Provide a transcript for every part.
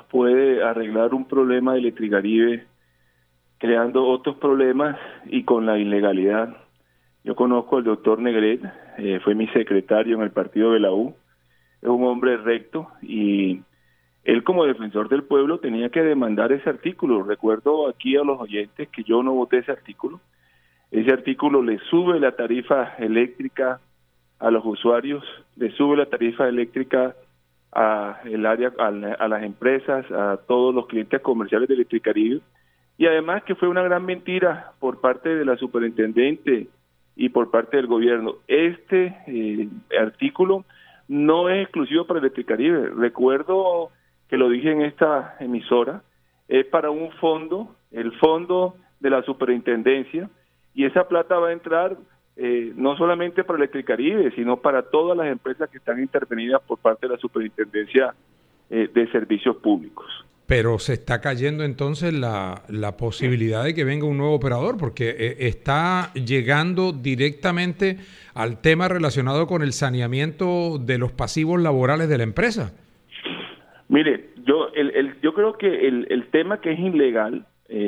puede arreglar un problema de Electricaribe creando otros problemas y con la ilegalidad. Yo conozco al doctor Negret, fue mi secretario en el partido de la U, es un hombre recto y él como defensor del pueblo tenía que demandar ese artículo. Recuerdo aquí a los oyentes que yo no voté ese artículo. Ese artículo le sube la tarifa eléctrica a los usuarios, le sube la tarifa eléctrica a las empresas, a todos los clientes comerciales de Electricaribe, y además que fue una gran mentira por parte de la superintendente y por parte del gobierno. Este artículo no es exclusivo para Electricaribe. Recuerdo que lo dije en esta emisora, es para un fondo, el fondo de la superintendencia, y esa plata va a entrar no solamente para Electricaribe, sino para todas las empresas que están intervenidas por parte de la Superintendencia de Servicios Públicos. Pero se está cayendo entonces la posibilidad de que venga un nuevo operador, porque está llegando directamente al tema relacionado con el saneamiento de los pasivos laborales de la empresa. Mire, yo creo que el tema que es ilegal,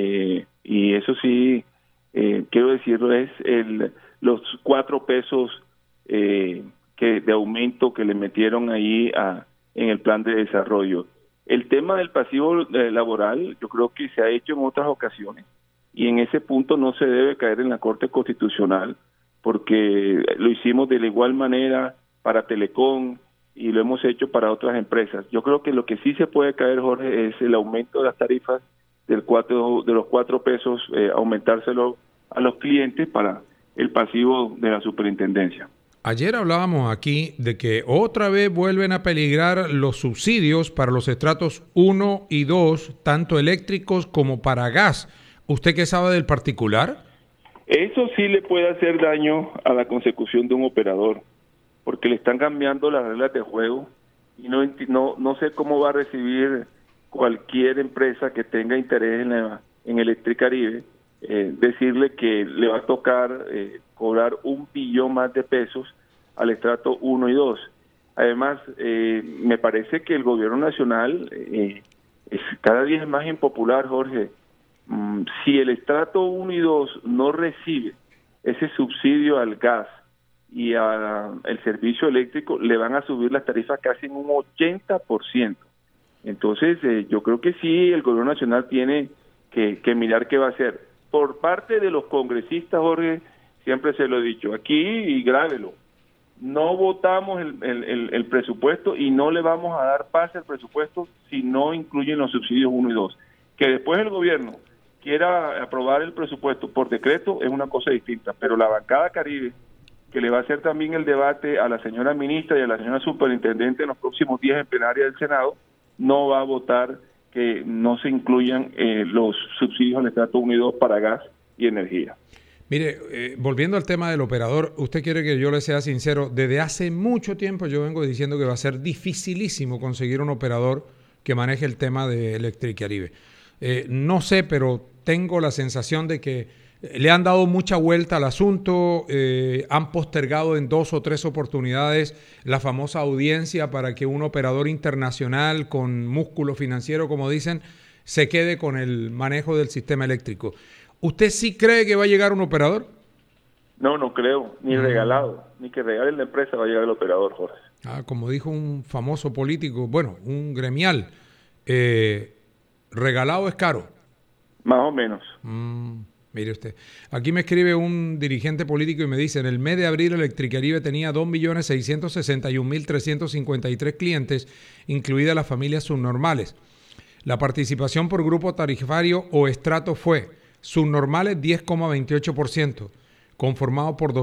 y eso sí quiero decirlo, es los 4 pesos de aumento que le metieron ahí en el plan de desarrollo. El tema del pasivo laboral yo creo que se ha hecho en otras ocasiones y en ese punto no se debe caer en la Corte Constitucional porque lo hicimos de la igual manera para Telecom y lo hemos hecho para otras empresas. Yo creo que lo que sí se puede caer, Jorge, es el aumento de las tarifas de los 4 pesos, aumentárselo a los clientes para el pasivo de la superintendencia. Ayer hablábamos aquí de que otra vez vuelven a peligrar los subsidios para los estratos 1 y 2, tanto eléctricos como para gas. ¿Usted qué sabe del particular? Eso sí le puede hacer daño a la consecución de un operador, porque le están cambiando las reglas de juego y no sé cómo va a recibir cualquier empresa que tenga interés en Electricaribe, decirle que le va a tocar cobrar 1 billón más de pesos al estrato 1 y 2. Además, me parece que el gobierno nacional cada día es más impopular, Jorge. Si el estrato 1 y 2 no recibe ese subsidio al gas y al servicio eléctrico, le van a subir las tarifas casi en un 80%. Entonces, yo creo que sí, el gobierno nacional tiene que mirar qué va a hacer. Por parte de los congresistas, Jorge, siempre se lo he dicho, aquí y grábelo, no votamos el presupuesto y no le vamos a dar pase al presupuesto si no incluyen los subsidios 1 y 2. Que después el gobierno quiera aprobar el presupuesto por decreto es una cosa distinta, pero la bancada Caribe, que le va a hacer también el debate a la señora ministra y a la señora superintendente en los próximos días en plenaria del Senado, no va a votar que no se incluyan los subsidios al estrato 1 y 2 para gas y energía. Mire, volviendo al tema del operador, usted quiere que yo le sea sincero, desde hace mucho tiempo yo vengo diciendo que va a ser dificilísimo conseguir un operador que maneje el tema de Electricaribe. No sé, pero tengo la sensación de que le han dado mucha vuelta al asunto, han postergado en 2 o 3 oportunidades la famosa audiencia para que un operador internacional con músculo financiero, como dicen, se quede con el manejo del sistema eléctrico. ¿Usted sí cree que va a llegar un operador? No creo, ni regalado, ni que regale la empresa va a llegar el operador, Jorge. Como dijo un famoso político, bueno, un gremial, regalado es caro. Más o menos. Mire usted, aquí me escribe un dirigente político y me dice, en el mes de abril Electricaribe tenía 2.661.353 clientes, incluidas las familias subnormales. La participación por grupo tarifario o estrato fue subnormales 10,28%, conformado por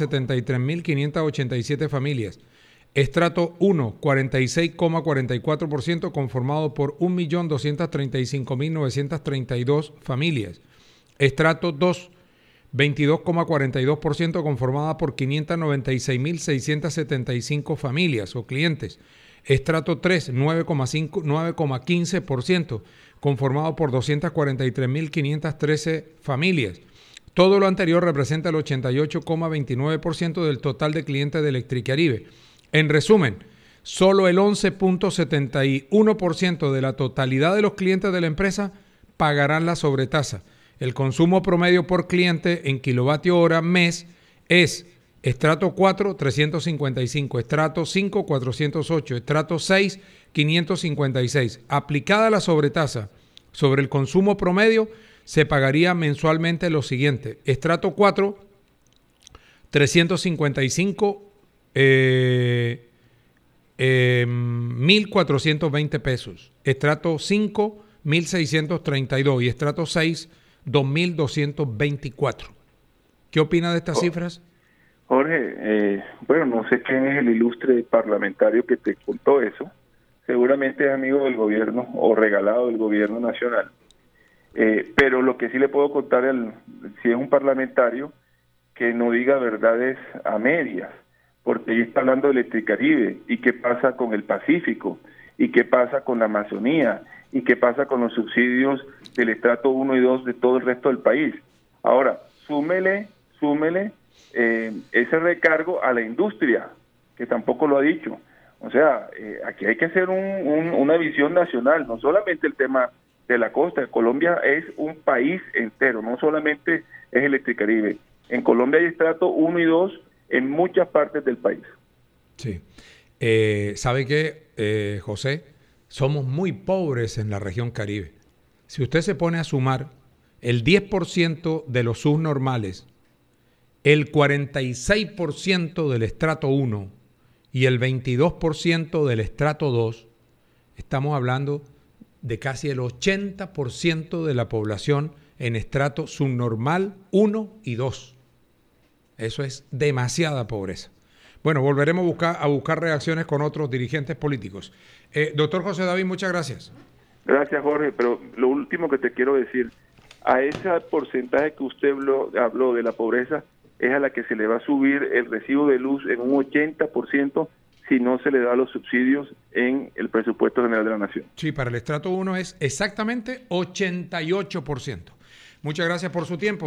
273.587 familias. Estrato 1, 46,44%, conformado por 1.235.932 familias. Estrato 2, 22,42%, conformada por 596.675 familias o clientes. Estrato 3, 9,15%, conformado por 243.513 familias. Todo lo anterior representa el 88,29% del total de clientes de Electricaribe. En resumen, solo el 11.71% de la totalidad de los clientes de la empresa pagarán la sobretasa. El consumo promedio por cliente en kilovatio hora mes es estrato 4, 355, estrato 5, 408, estrato 6, 556. Aplicada la sobretasa sobre el consumo promedio, se pagaría mensualmente lo siguiente. Estrato 4, 355, 1.420 pesos. Estrato 5, 1.632 y estrato 6, 2.224. ¿Qué opina de estas cifras? Jorge, bueno, no sé quién es el ilustre parlamentario que te contó eso. Seguramente es amigo del gobierno o regalado del gobierno nacional. Pero lo que sí le puedo contar, si es un parlamentario, que no diga verdades a medias, porque ella está hablando de Electricaribe, y qué pasa con el Pacífico, y qué pasa con la Amazonía, y qué pasa con los subsidios del estrato 1 y 2 de todo el resto del país. Ahora, súmele ese recargo a la industria, que tampoco lo ha dicho. O sea, aquí hay que hacer una visión nacional, no solamente el tema de la costa. Colombia es un país entero, no solamente es Electricaribe. En Colombia hay estrato 1 y 2 en muchas partes del país. Sí. ¿Sabe qué, José? Somos muy pobres en la región Caribe. Si usted se pone a sumar el 10% de los subnormales, el 46% del estrato 1 y el 22% del estrato 2, estamos hablando de casi el 80% de la población en estrato subnormal 1 y 2. Eso es demasiada pobreza. Bueno, volveremos a buscar reacciones con otros dirigentes políticos. Doctor José David, muchas gracias. Gracias, Jorge, pero lo último que te quiero decir, a ese porcentaje que usted habló de la pobreza, es a la que se le va a subir el recibo de luz en un 80% si no se le da los subsidios en el presupuesto general de la Nación. Sí, para el estrato 1 es exactamente 88%. Muchas gracias por su tiempo.